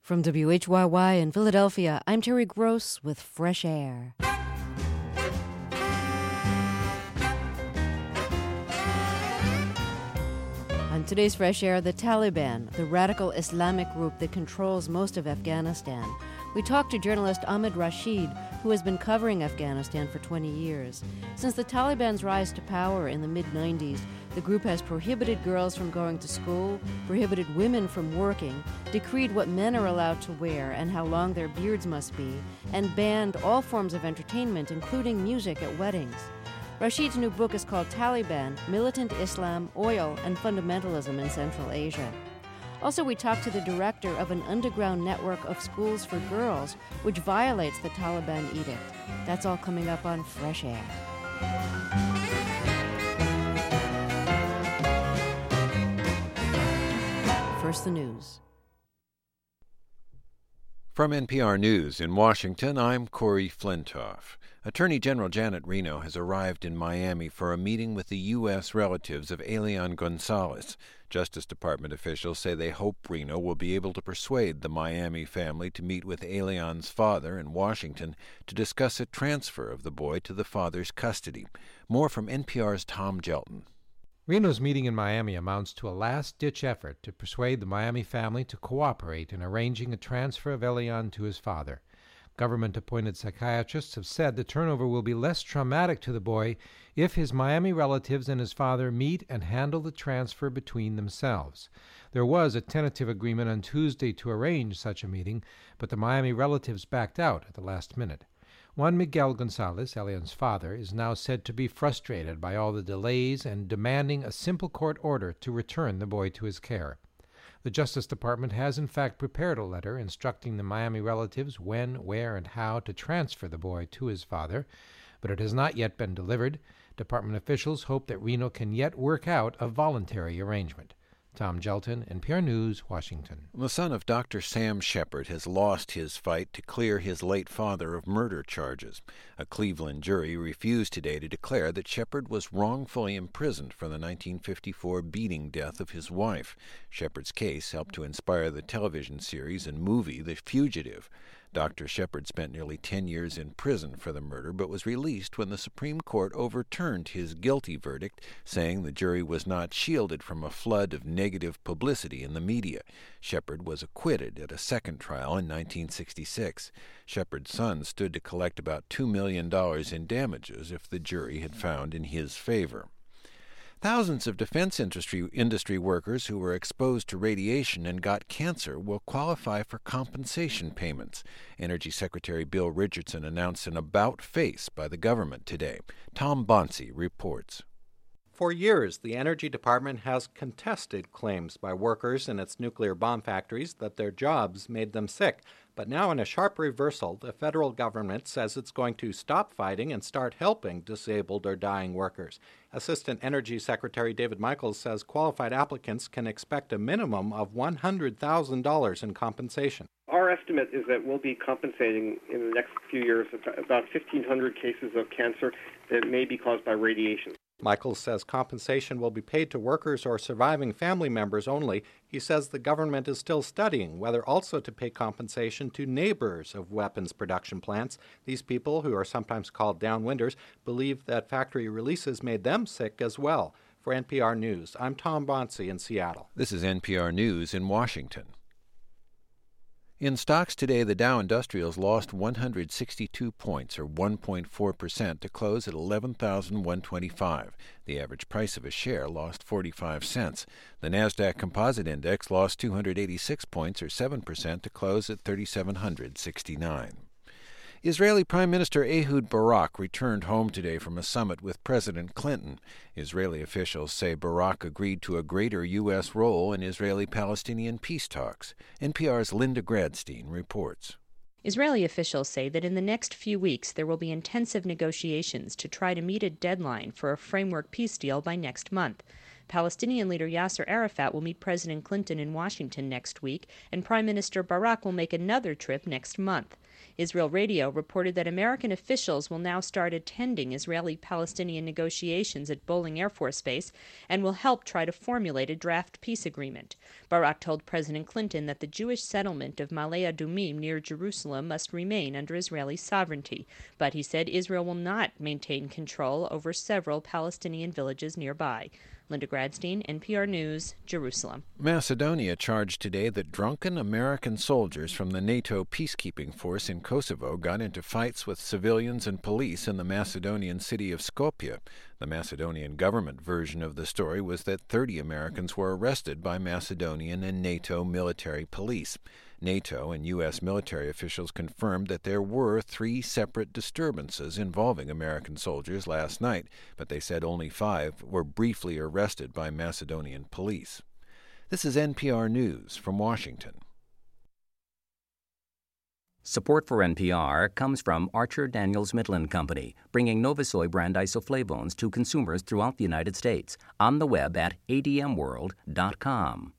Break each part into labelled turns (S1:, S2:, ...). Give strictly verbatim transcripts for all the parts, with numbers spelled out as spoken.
S1: From W H Y Y in Philadelphia, I'm Terry Gross with Fresh Air. On today's Fresh Air, the Taliban, the radical Islamic group that controls most of Afghanistan. We talked to journalist Ahmed Rashid, who has been covering Afghanistan for twenty years. Since the Taliban's rise to power in the mid nineties, the group has prohibited girls from going to school, prohibited women from working, decreed what men are allowed to wear and how long their beards must be, and banned all forms of entertainment, including music at weddings. Rashid's new book is called Taliban, Militant Islam, Oil, and Fundamentalism in Central Asia. Also, we talked to the director of an underground network of schools for girls, which violates the Taliban edict. That's all coming up on Fresh Air. First, the news.
S2: From N P R News in Washington, I'm Corey Flintoff. Attorney General Janet Reno has arrived in Miami for a meeting with the U S relatives of Elian Gonzalez. Justice Department officials say they hope Reno will be able to persuade the Miami family to meet with Elian's father in Washington to discuss a transfer of the boy to the father's custody. More from N P R's Tom Gelton.
S3: Reno's meeting in Miami amounts to a last-ditch effort to persuade the Miami family to cooperate in arranging a transfer of Elian to his father. Government-appointed psychiatrists have said the turnover will be less traumatic to the boy if his Miami relatives and his father meet and handle the transfer between themselves. There was a tentative agreement on Tuesday to arrange such a meeting, but the Miami relatives backed out at the last minute. Juan Miguel Gonzalez, Elian's father, is now said to be frustrated by all the delays and demanding a simple court order to return the boy to his care. The Justice Department has in fact prepared a letter instructing the Miami relatives when, where, and how to transfer the boy to his father, but it has not yet been delivered. Department officials hope that Reno can yet work out a voluntary arrangement. Tom Gelton, N P R News, Washington.
S2: The son of Doctor Sam Shepard has lost his fight to clear his late father of murder charges. A Cleveland jury refused today to declare that Shepard was wrongfully imprisoned for the nineteen fifty-four beating death of his wife. Shepard's case helped to inspire the television series and movie The Fugitive. Doctor Shepard spent nearly ten years in prison for the murder, but was released when the Supreme Court overturned his guilty verdict, saying the jury was not shielded from a flood of negative publicity in the media. Shepard was acquitted at a second trial in nineteen sixty-six. Shepard's son stood to collect about two million dollars in damages if the jury had found in his favor. Thousands of defense industry, industry workers who were exposed to radiation and got cancer will qualify for compensation payments. Energy Secretary Bill Richardson announced an about-face by the government today. Tom Bonsi reports.
S4: For years, the Energy Department has contested claims by workers in its nuclear bomb factories that their jobs made them sick. But now, in a sharp reversal, the federal government says it's going to stop fighting and start helping disabled or dying workers. Assistant Energy Secretary David Michaels says qualified applicants can expect a minimum of one hundred thousand dollars in compensation.
S5: Our estimate is that we'll be compensating in the next few years about fifteen hundred cases of cancer that may be caused by radiation.
S4: Michaels says compensation will be paid to workers or surviving family members only. He says the government is still studying whether also to pay compensation to neighbors of weapons production plants. These people, who are sometimes called downwinders, believe that factory releases made them sick as well. For N P R News, I'm Tom Bonsi in Seattle.
S2: This is N P R News in Washington. In stocks today, the Dow Industrials lost one hundred sixty-two points, or one point four percent, to close at eleven thousand one hundred twenty-five. The average price of a share lost forty-five cents. The Nasdaq Composite Index lost two hundred eighty-six points, or seven percent, to close at three thousand seven hundred sixty-nine. Israeli Prime Minister Ehud Barak returned home today from a summit with President Clinton. Israeli officials say Barak agreed to a greater U S role in Israeli-Palestinian peace talks. N P R's Linda Gradstein reports.
S6: Israeli officials say that in the next few weeks there will be intensive negotiations to try to meet a deadline for a framework peace deal by next month. Palestinian leader Yasser Arafat will meet President Clinton in Washington next week, and Prime Minister Barak will make another trip next month. Israel Radio reported that American officials will now start attending Israeli-Palestinian negotiations at Bolling Air Force Base and will help try to formulate a draft peace agreement. Barak told President Clinton that the Jewish settlement of Ma'ale Adumim near Jerusalem must remain under Israeli sovereignty, but he said Israel will not maintain control over several Palestinian villages nearby. Linda Gradstein, N P R News, Jerusalem.
S2: Macedonia charged today that drunken American soldiers from the NATO peacekeeping force in Kosovo got into fights with civilians and police in the Macedonian city of Skopje. The Macedonian government version of the story was that thirty Americans were arrested by Macedonian and NATO military police. NATO and U S military officials confirmed that there were three separate disturbances involving American soldiers last night, but they said only five were briefly arrested by Macedonian police. This is N P R News from Washington.
S7: Support for N P R comes from Archer Daniels Midland Company, bringing Novasoy brand isoflavones to consumers throughout the United States, on the web at a d m world dot com.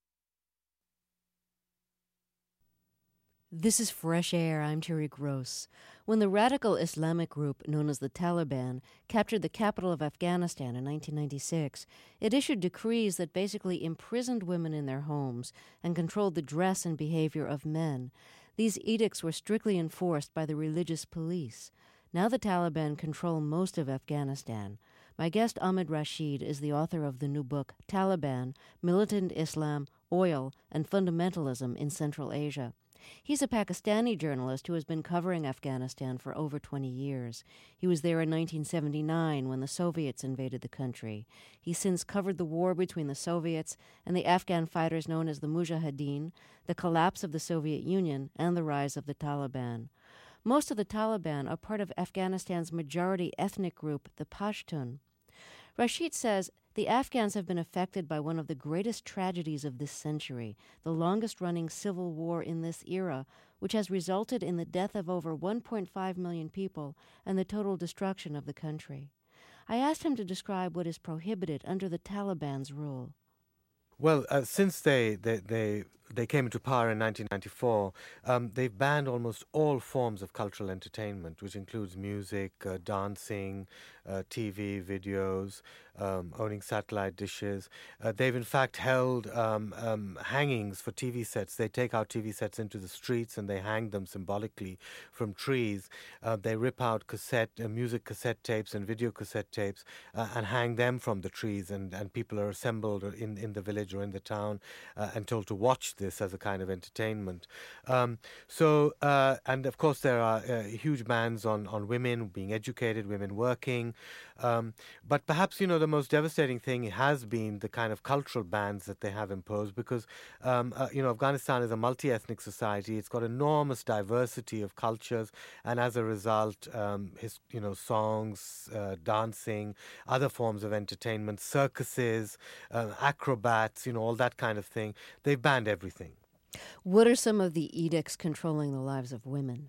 S1: This is Fresh Air. I'm Terry Gross. When the radical Islamic group known as the Taliban captured the capital of Afghanistan in nineteen ninety-six, it issued decrees that basically imprisoned women in their homes and controlled the dress and behavior of men. These edicts were strictly enforced by the religious police. Now the Taliban control most of Afghanistan. My guest Ahmed Rashid is the author of the new book, Taliban, Militant Islam, Oil, and Fundamentalism in Central Asia. He's a Pakistani journalist who has been covering Afghanistan for over twenty years. He was there in nineteen seventy-nine when the Soviets invaded the country. He's since covered the war between the Soviets and the Afghan fighters known as the Mujahideen, the collapse of the Soviet Union, and the rise of the Taliban. Most of the Taliban are part of Afghanistan's majority ethnic group, the Pashtun. Rashid says the Afghans have been affected by one of the greatest tragedies of this century, the longest-running civil war in this era, which has resulted in the death of over one point five million people and the total destruction of the country. I asked him to describe what is prohibited under the Taliban's rule.
S8: Well, uh, since they, they, they, they came into power in nineteen ninety-four, um, they've banned almost all forms of cultural entertainment, which includes music, uh, dancing, uh, T V, videos, um, owning satellite dishes. Uh, they've in fact held um, um, hangings for T V sets. They take out T V sets into the streets and they hang them symbolically from trees. Uh, they rip out cassette, uh, music cassette tapes and video cassette tapes uh, and hang them from the trees, and, and people are assembled in, in the village or in the town uh, and told to watch this as a kind of entertainment. Um, so, uh, and of course there are uh, huge bans on, on women being educated, women working. Um, but perhaps, you know, the most devastating thing has been the kind of cultural bans that they have imposed, because, um, uh, you know, Afghanistan is a multi-ethnic society. It's got enormous diversity of cultures, and as a result, um, his, you know, songs, uh, dancing, other forms of entertainment, circuses, uh, acrobats, you know, all that kind of thing. They've banned everything.
S1: What are some of the edicts controlling the lives of women?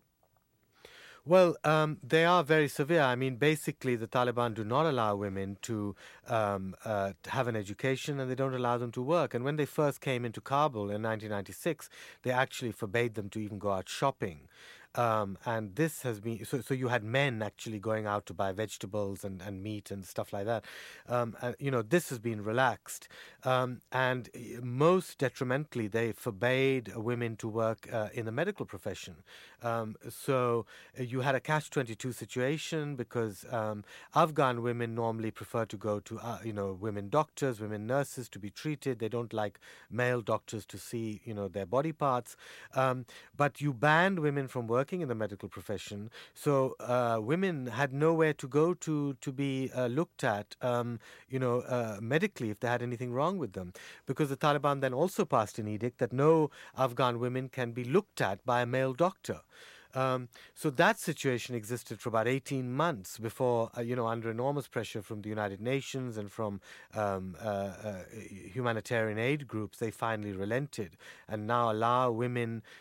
S8: Well, um, they are very severe. I mean, basically, the Taliban do not allow women to um, uh, have an education, and they don't allow them to work. And when they first came into Kabul in nineteen ninety-six, they actually forbade them to even go out shopping. Um, and this has been, so, so you had men actually going out to buy vegetables and, and meat and stuff like that. Um, and, you know, this has been relaxed. Um, and most detrimentally, they forbade women to work uh, in the medical profession. Um, so you had a catch twenty-two situation, because um, Afghan women normally prefer to go to, uh, you know, women doctors, women nurses to be treated. They don't like male doctors to see, you know, their body parts. Um, but you banned women from working working in the medical profession, so uh, women had nowhere to go to to be uh, looked at, um, you know, uh, medically if they had anything wrong with them, because the Taliban then also passed an edict that no Afghan women can be looked at by a male doctor. Um, so that situation existed for about eighteen months before, uh, you know, under enormous pressure from the United Nations and from um, uh, uh, humanitarian aid groups, they finally relented and now allow women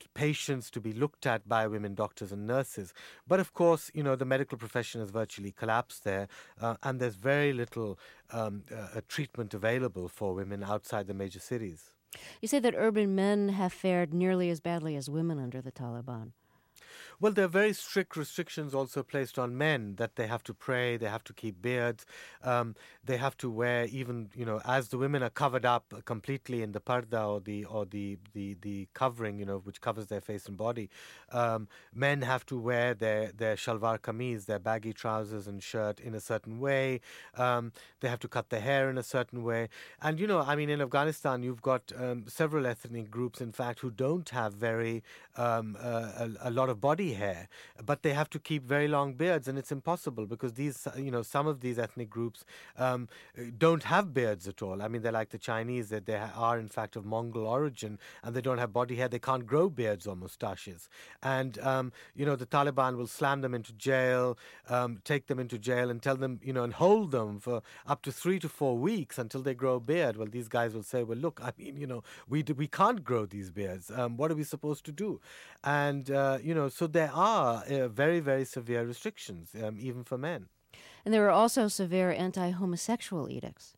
S8: patients to be looked at by women doctors and nurses. But of course, you know, the medical profession has virtually collapsed there, uh, and there's very little um, uh, treatment available for women outside the major cities.
S1: You say that urban men have fared nearly as badly as women under the Taliban.
S8: Well, there are very strict restrictions also placed on men, that they have to pray, they have to keep beards, um, they have to wear, even, you know, as the women are covered up completely in the parda or the or the, the, the covering, you know, which covers their face and body. Um, men have to wear their, their shalwar kameez, their baggy trousers and shirt in a certain way. Um, they have to cut their hair in a certain way. And, you know, I mean, in Afghanistan, you've got um, several ethnic groups, in fact, who don't have very, um, uh, a, a lot of body hair, but they have to keep very long beards, and it's impossible because these, you know, some of these ethnic groups um, don't have beards at all. I mean, they're like the Chinese, that they are in fact of Mongol origin, and they don't have body hair. They can't grow beards or mustaches, and um, you know, the Taliban will slam them into jail, um, take them into jail, and tell them, you know, and hold them for up to three to four weeks until they grow a beard. Well, these guys will say, well, look, I mean, you know, we do, we can't grow these beards. Um, what are we supposed to do? And uh, you know, so there are uh, very, very severe restrictions, um, even for men.
S1: And there are also severe anti-homosexual edicts.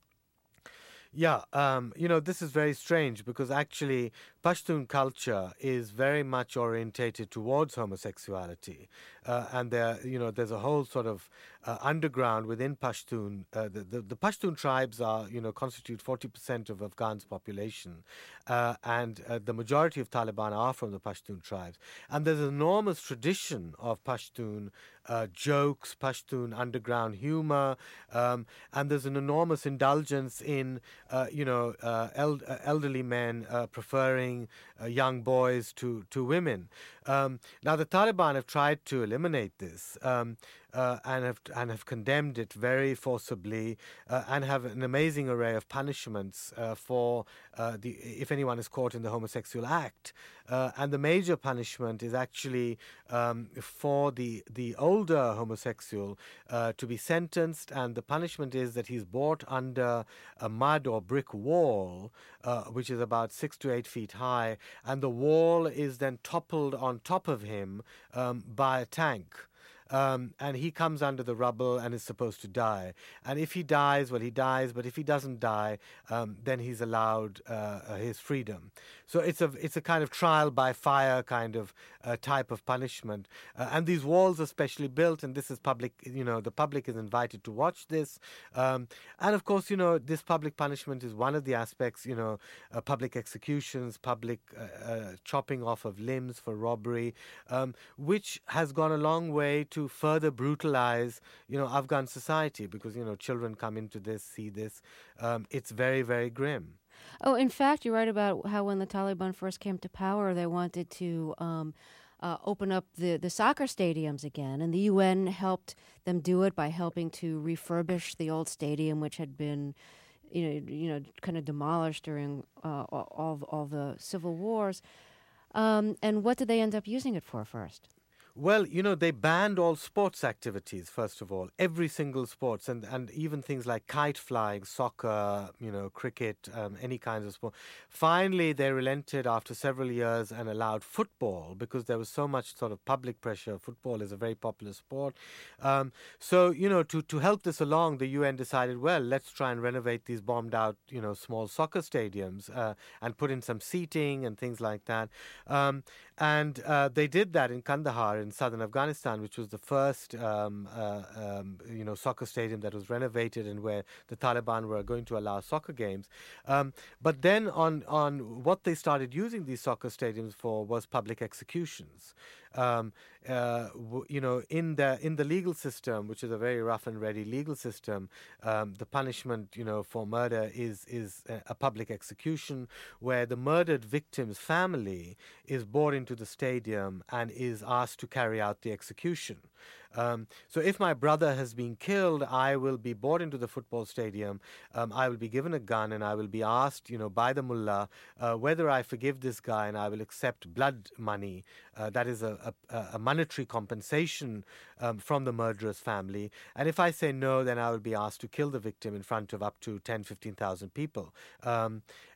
S8: Yeah, um, you know, this is very strange because actually Pashtun culture is very much orientated towards homosexuality. Uh, and there, you know, there's a whole sort of uh, underground within Pashtun. Uh, the, the, the Pashtun tribes are, you know, constitute forty percent of Afghan's population. Uh, and uh, the majority of Taliban are from the Pashtun tribes. And there's an enormous tradition of Pashtun uh, jokes, Pashtun underground humor. Um, and there's an enormous indulgence in, uh, you know, uh, el- uh, elderly men uh, preferring uh, young boys to, to women. Um, now, the Taliban have tried to eliminate this um, uh, and have and have condemned it very forcibly uh, and have an amazing array of punishments uh, for uh, the if anyone is caught in the homosexual act. Uh, and the major punishment is actually um, for the the older homosexual uh, to be sentenced, and the punishment is that he's brought under a mud or brick wall, uh, which is about six to eight feet high, and the wall is then toppled on top of him um, by a tank. Um, and he comes under the rubble and is supposed to die. And if he dies, well, he dies. But if he doesn't die, um, then he's allowed uh, his freedom. So it's a it's a kind of trial by fire kind of uh, type of punishment. Uh, and these walls are specially built, and this is public. You know, the public is invited to watch this. Um, and of course, you know, this public punishment is one of the aspects. You know, uh, public executions, public uh, uh, chopping off of limbs for robbery, um, which has gone a long way to further brutalize, you know, Afghan society, because, you know, children come into this, see this. Um, it's very, very grim.
S1: Oh, in fact, you're right about how when the Taliban first came to power, they wanted to um, uh, open up the, the soccer stadiums again, and the U N helped them do it by helping to refurbish the old stadium, which had been, you know, you know, kind of demolished during uh, all all the civil wars. Um, and what did they end up using it for first?
S8: Well, you know, they banned all sports activities, first of all, every single sports, and, and even things like kite flying, soccer, you know, cricket, um, any kinds of sport. Finally, they relented after several years and allowed football because there was so much sort of public pressure. Football is a very popular sport. Um, so, you know, to, to help this along, the U N decided, well, let's try and renovate these bombed out, you know, small soccer stadiums uh, and put in some seating and things like that. Um, and uh, they did that in Kandahar in southern Afghanistan, which was the first, um, uh, um, you know, soccer stadium that was renovated and where the Taliban were going to allow soccer games. Um, but then on, on what they started using these soccer stadiums for was public executions. Um, uh, w- you know, in the in the legal system, which is a very rough and ready legal system, um, the punishment, you know, for murder is is a, a public execution, where the murdered victim's family is brought into the stadium and is asked to carry out the execution. Um, so if my brother has been killed, I will be brought into the football stadium. Um, I will be given a gun and I will be asked, you know, by the mullah uh, whether I forgive this guy, and I will accept blood money. Uh, that is a, a, a monetary compensation um, from the murderer's family. And if I say no, then I will be asked to kill the victim in front of up to ten, fifteen thousand people. Um,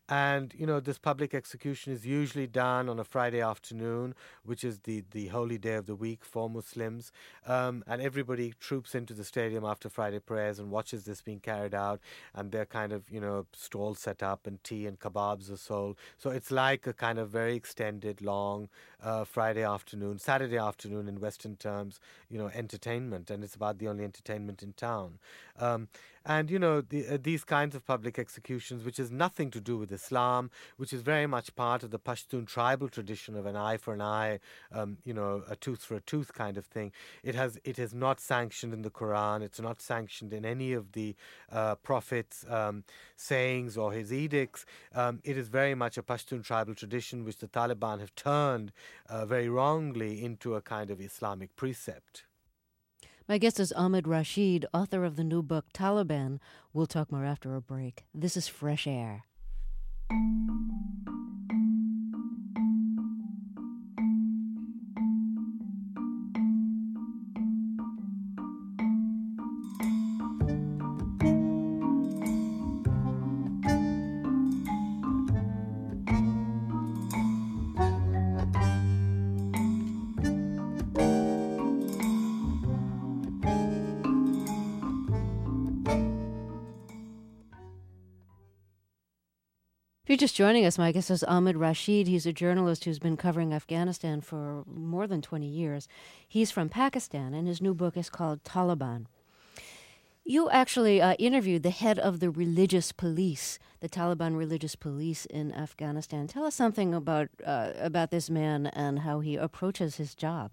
S8: and, you know, this public execution is usually done on a Friday afternoon, which is the, the holy day of the week for Muslims. Um, and everybody troops into the stadium after Friday prayers and watches this being carried out. And they're kind of, you know, stalls set up and tea and kebabs are sold. So it's like a kind of very extended, long uh, Friday afternoon, Saturday afternoon in Western terms, you know, entertainment. And it's about the only entertainment in town. Um, and, you know, the, uh, these kinds of public executions, which has nothing to do with Islam, which is very much part of the Pashtun tribal tradition of an eye for an eye, um, you know, a tooth for a tooth kind of thing. It has it is not sanctioned in the Quran. It's not sanctioned in any of the uh, Prophet's um, sayings or his edicts. Um, it is very much a Pashtun tribal tradition, which the Taliban have turned uh, very wrongly into a kind of Islamic precept.
S1: My guest is Ahmed Rashid, author of the new book Taliban. We'll talk more after a break. This is Fresh Air. If you're just joining us, my guest is Ahmed Rashid. He's a journalist who's been covering Afghanistan for more than twenty years. He's from Pakistan, and his new book is called Taliban. You actually uh, interviewed the head of the religious police, the Taliban religious police in Afghanistan. Tell us something about uh, about this man and how he approaches his job.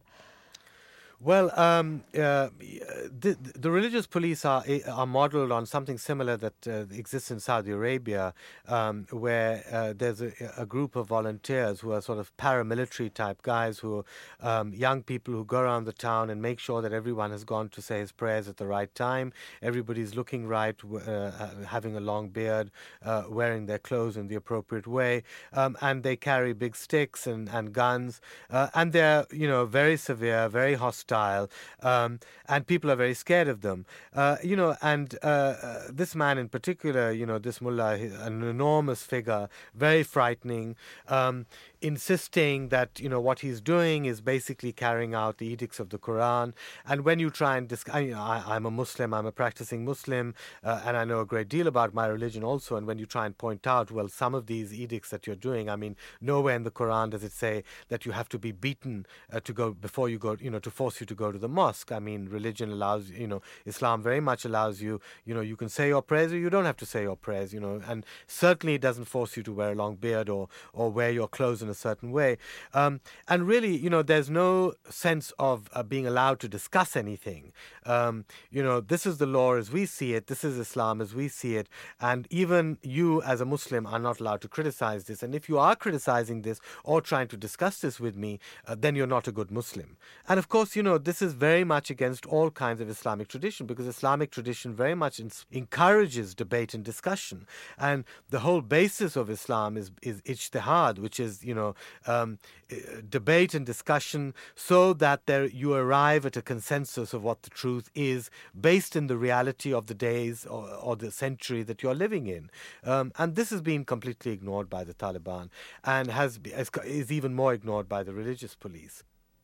S8: Well, um, uh, the, the religious police are are modeled on something similar that uh, exists in Saudi Arabia, um, where uh, there's a, a group of volunteers who are sort of paramilitary type guys, who are um, young people who go around the town and make sure that everyone has gone to say his prayers at the right time. Everybody's looking right, uh, having a long beard, uh, wearing their clothes in the appropriate way, um, and they carry big sticks and, and guns, uh, and they're, you know, very severe, very hostile. Style, um, and people are very scared of them. Uh, you know, and uh, uh, this man in particular, you know, this mullah, an enormous figure, very frightening, um, insisting that, you know, what he's doing is basically carrying out the edicts of the Quran. And when you try and discuss, you know, I, I'm a Muslim, I'm a practicing Muslim, uh, and I know a great deal about my religion also. And when you try and point out, well, some of these edicts that you're doing, I mean, nowhere in the Quran does it say that you have to be beaten uh, to go before you go, you know, to force you to go to the mosque. I mean, religion allows, you know, Islam very much allows you, you know, you can say your prayers or you don't have to say your prayers, you know, and certainly it doesn't force you to wear a long beard or, or wear your clothes in a certain way. Um, and really, you know, there's no sense of uh, being allowed to discuss anything. Um, you know, this is the law as we see it. This is Islam as we see it. And even you as a Muslim are not allowed to criticize this. And if you are criticizing this or trying to discuss this with me, uh, then you're not a good Muslim. And of course, you know, this is very much against all kinds of Islamic tradition, because Islamic tradition very much in- encourages debate and discussion. And the whole basis of Islam is, is ijtihad, which is, you know, um, debate and discussion so that there you arrive at a consensus of what the truth is based in the reality of the days or, or the century that you're living in. Um, and this has been completely ignored by the Taliban and has is even more ignored by the religious police.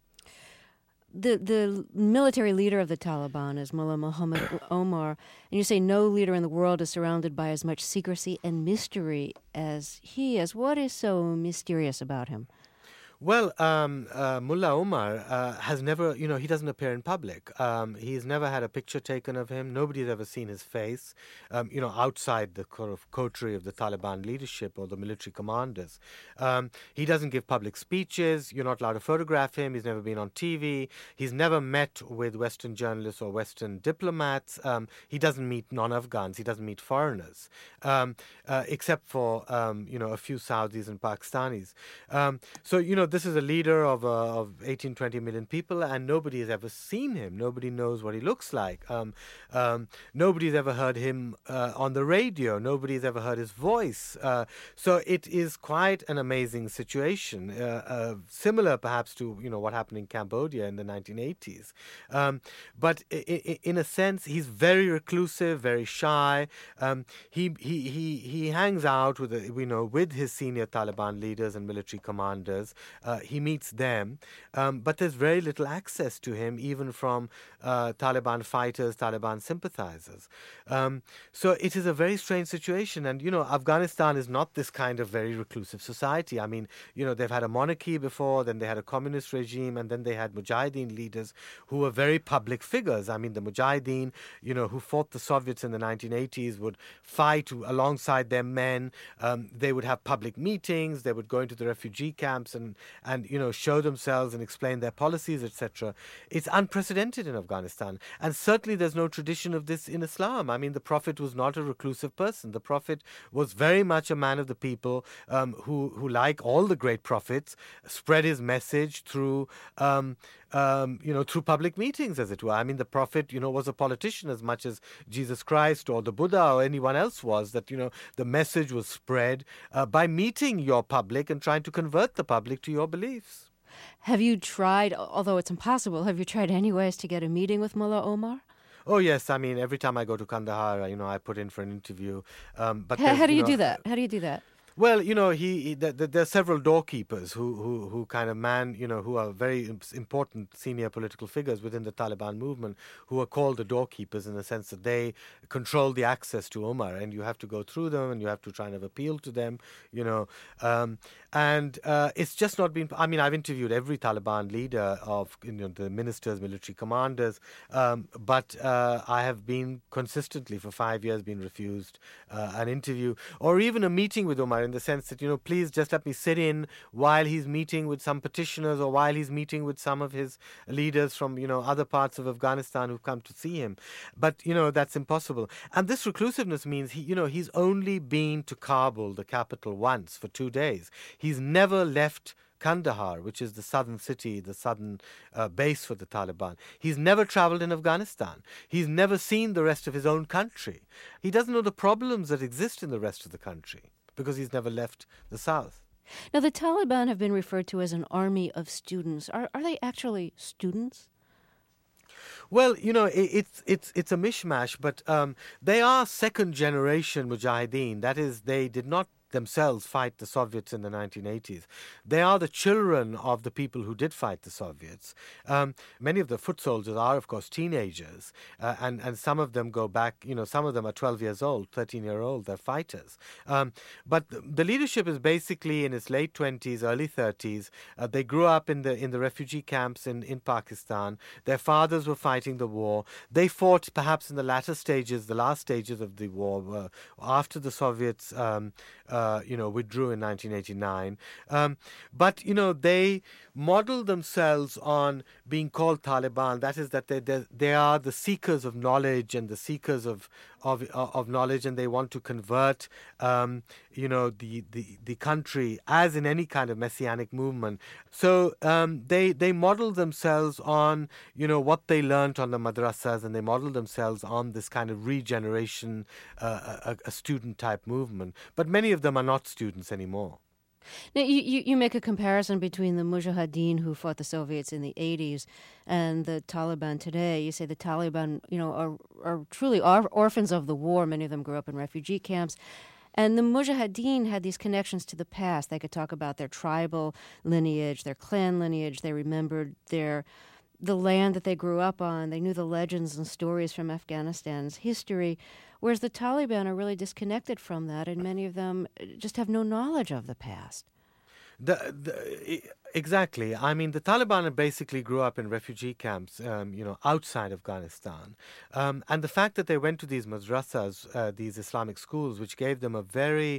S1: The the military leader of the Taliban is Mullah Muhammad Omar, and you say no leader in the world is surrounded by as much secrecy and mystery as he is. What is so mysterious about him?
S8: Well, um, uh, Mullah Omar uh, has never, you know, he doesn't appear in public. Um, he's never had a picture taken of him. Nobody's ever seen his face, um, you know, outside the sort of coterie of the Taliban leadership or the military commanders. Um, he doesn't give public speeches. You're not allowed to photograph him. He's never been on T V. He's never met with Western journalists or Western diplomats. Um, he doesn't meet non-Afghans. He doesn't meet foreigners, um, uh, except for, um, you know, a few Saudis and Pakistanis. Um, so, you know, this is a leader of, uh, of eighteen, twenty million people, and nobody has ever seen him. Nobody knows what he looks like. Um, um, nobody's ever heard him uh, on the radio. Nobody's ever heard his voice. Uh, so it is quite an amazing situation, uh, uh, similar perhaps to you know what happened in Cambodia in the nineteen eighties. Um, but I- I- in a sense, he's very reclusive, very shy. Um, he he he he hangs out with the, you know with his senior Taliban leaders and military commanders. Uh, he meets them, um, but there's very little access to him, even from uh, Taliban fighters, Taliban sympathizers. Um, so it is a very strange situation. And, you know, Afghanistan is not this kind of very reclusive society. I mean, you know, they've had a monarchy before, then they had a communist regime, and then they had Mujahideen leaders who were very public figures. I mean, the Mujahideen, you know, who fought the Soviets in the nineteen eighties would fight alongside their men. Um, they would have public meetings. They would go into the refugee camps and, and you know, show themselves and explain their policies, et cetera. It's unprecedented in Afghanistan. And certainly there's no tradition of this in Islam. I mean, the Prophet was not a reclusive person. The Prophet was very much a man of the people um, who, who, like all the great prophets, spread his message through, um, um, you know, through public meetings, as it were. I mean, the Prophet, you know, was a politician as much as Jesus Christ or the Buddha or anyone else was, that, you know, the message was spread uh, by meeting your public and trying to convert the public to your beliefs.
S1: Have you tried, although it's impossible, have you tried any ways to get a meeting with Mullah Omar?
S8: Oh, yes. I mean, every time I go to Kandahar, you know, I put in for an interview. Um, but
S1: How, how do you,
S8: know,
S1: do that? How do you do that?
S8: Well, you know, he, he there, there are several doorkeepers who, who, who kind of man, you know, who are very important senior political figures within the Taliban movement, who are called the doorkeepers in the sense that they control the access to Omar, and you have to go through them, and you have to try and appeal to them, you know. Um, and uh, it's just not been. I mean, I've interviewed every Taliban leader of, you know, the ministers, military commanders, um, but uh, I have been consistently for five years been refused uh, an interview or even a meeting with Omar, in the sense that, you know, please just let me sit in while he's meeting with some petitioners or while he's meeting with some of his leaders from, you know, other parts of Afghanistan who've come to see him. But, you know, that's impossible. And this reclusiveness means, he, you know, he's only been to Kabul, the capital, once for two days. He's never left Kandahar, which is the southern city, the southern uh, base for the Taliban. He's never traveled in Afghanistan. He's never seen the rest of his own country. He doesn't know the problems that exist in the rest of the country, because he's never left the south.
S1: Now, the Taliban have been referred to as an army of students. Are are they actually students?
S8: Well, you know, it, it's it's it's a mishmash, but um, they are second generation Mujahideen. That is, they did not themselves fight the Soviets in the nineteen eighties. They are the children of the people who did fight the Soviets. Um, many of the foot soldiers are, of course, teenagers, uh, and, and some of them go back, you know, some of them are twelve years old, thirteen year old, they're fighters. Um, but the, the leadership is basically in its late twenties, early thirties. Uh, they grew up in the in the refugee camps in, in Pakistan. Their fathers were fighting the war. They fought perhaps in the latter stages, the last stages of the war, uh, after the Soviets um, uh, Uh, you know, withdrew in nineteen eighty-nine. Um, but, you know, they model themselves on being called Taliban. That is, that they, they, they are the seekers of knowledge and the seekers of of, of knowledge, and they want to convert, um, you know, the, the, the country, as in any kind of messianic movement. So um, they, they model themselves on, you know, what they learnt on the madrasas, and they model themselves on this kind of regeneration, uh, a, a student-type movement. But many of them are not students anymore.
S1: Now, you, you, you make a comparison between the Mujahideen who fought the Soviets in the eighties and the Taliban today. You say the Taliban, you know, are, are truly or- orphans of the war. Many of them grew up in refugee camps. And the Mujahideen had these connections to the past. They could talk about their tribal lineage, their clan lineage. They remembered their the land that they grew up on. They knew the legends and stories from Afghanistan's history, whereas the Taliban are really disconnected from that, and many of them just have no knowledge of the past.
S8: The, the, exactly. I mean, the Taliban basically grew up in refugee camps, um, you know, outside Afghanistan. Um, and the fact that they went to these madrasas, uh, these Islamic schools, which gave them a very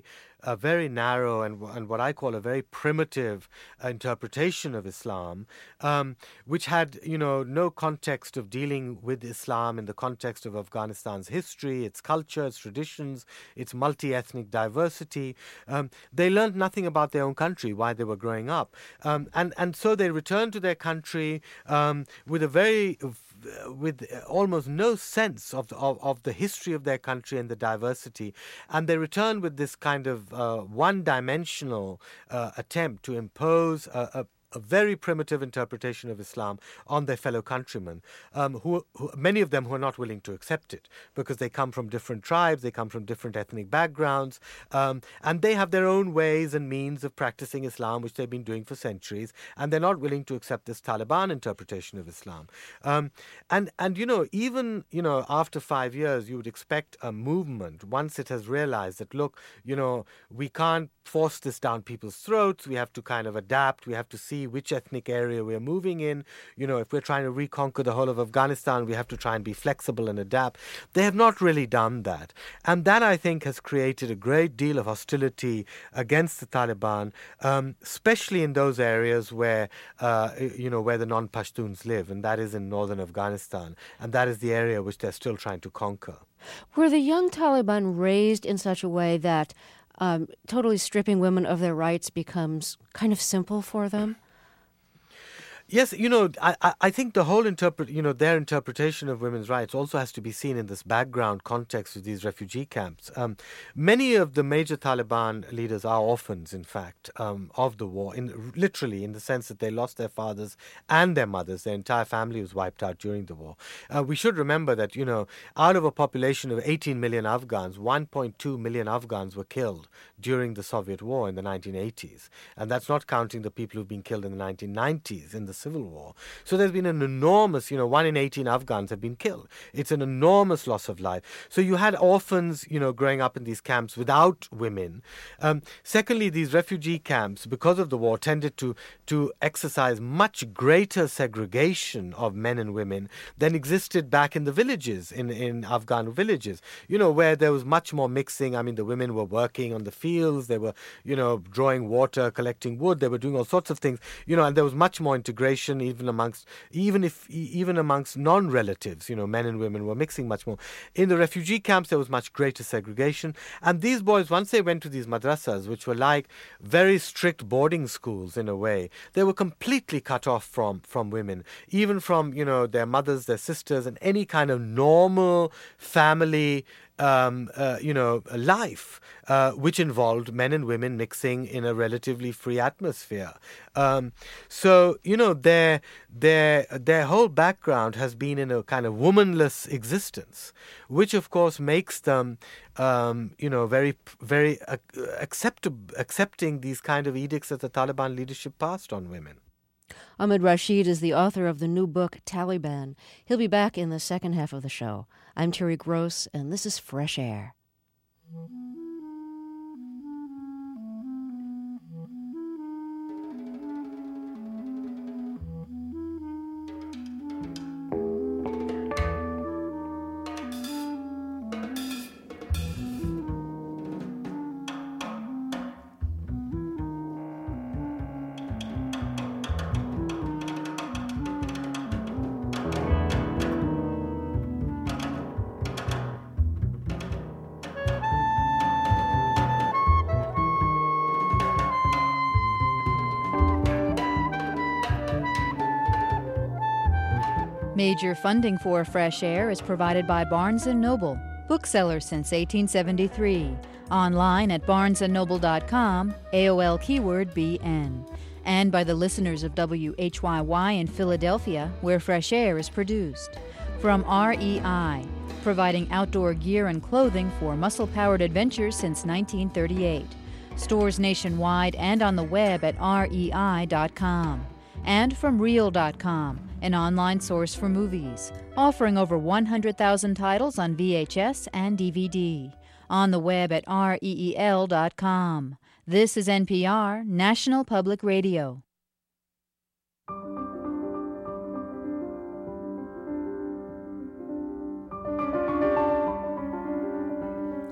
S8: a very narrow and, and what I call a very primitive interpretation of Islam, um, which had, you know, no context of dealing with Islam in the context of Afghanistan's history, its culture, its traditions, its multi-ethnic diversity. Um, they learned nothing about their own country while they were growing up. Um, and, and so they returned to their country um, with a very with almost no sense of the, of, of the history of their country and the diversity. And they return with this kind of uh, one-dimensional uh, attempt to impose a, a a very primitive interpretation of Islam on their fellow countrymen, um, who, who many of them who are not willing to accept it because they come from different tribes, they come from different ethnic backgrounds, um, and they have their own ways and means of practicing Islam, which they've been doing for centuries, and they're not willing to accept this Taliban interpretation of Islam. Um, and, and, you know, even, you know, after five years, you would expect a movement once it has realized that, look, you know, we can't force this down people's throats, we have to kind of adapt, we have to see which ethnic area we're moving in. You know, if we're trying to reconquer the whole of Afghanistan, we have to try and be flexible and adapt. They have not really done that. And that, I think, has created a great deal of hostility against the Taliban, um, especially in those areas where, uh, you know, where the non-Pashtuns live, and that is in northern Afghanistan. And that is the area which they're still trying to conquer.
S1: Were the young Taliban raised in such a way that um, totally stripping women of their rights becomes kind of simple for them?
S8: Yes, you know, I, I think the whole interpret, you know, their interpretation of women's rights also has to be seen in this background context of these refugee camps. Um, many of the major Taliban leaders are orphans, in fact, um, of the war, in literally in the sense that they lost their fathers and their mothers. Their entire family was wiped out during the war. Uh, we should remember that, you know, out of a population of eighteen million Afghans, one point two million Afghans were killed during the Soviet war in the nineteen eighties. And that's not counting the people who've been killed in the nineteen nineties in the Civil War. So there's been an enormous, you know, one in eighteen Afghans have been killed. It's an enormous loss of life. So you had orphans, you know, growing up in these camps without women. Um, secondly, these refugee camps, because of the war, tended to, to exercise much greater segregation of men and women than existed back in the villages, in, in Afghan villages, you know, where there was much more mixing. I mean, the women were working on the fields, they were, you know, drawing water, collecting wood, they were doing all sorts of things, you know, and there was much more integration even amongst, even if, even amongst non-relatives, you know, men and women were mixing much more. In the refugee camps, there was much greater segregation. And these boys, once they went to these madrasas, which were like very strict boarding schools in a way, they were completely cut off from, from women, even from, you know, their mothers, their sisters, and any kind of normal family Um, uh, you know, life, uh, which involved men and women mixing in a relatively free atmosphere. Um, so, you know, their their their whole background has been in a kind of womanless existence, which of course makes them, um, you know, very very uh, acceptable, accepting these kind of edicts that the Taliban leadership passed on women.
S1: Ahmed Rashid is the author of the new book, Taliban. He'll be back in the second half of the show. I'm Terry Gross, and this is Fresh Air.
S9: Major funding for Fresh Air is provided by Barnes and Noble, bookseller since eighteen seventy-three. Online at barnes and noble dot com, A O L keyword B N. And by the listeners of W H Y Y in Philadelphia, where Fresh Air is produced. From R E I, providing outdoor gear and clothing for muscle-powered adventures since nineteen thirty-eight. Stores nationwide and on the web at R E I dot com. And from Reel dot com, an online source for movies, offering over one hundred thousand titles on V H S and D V D. On the web at R E E L dot com. This is N P R, National Public Radio.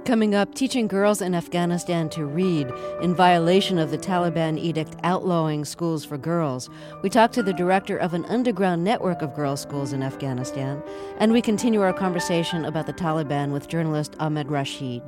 S1: Coming up, teaching girls in Afghanistan to read in violation of the Taliban edict outlawing schools for girls. We talk to the director of an underground network of girls' schools in Afghanistan, and we continue our conversation about the Taliban with journalist Ahmed Rashid.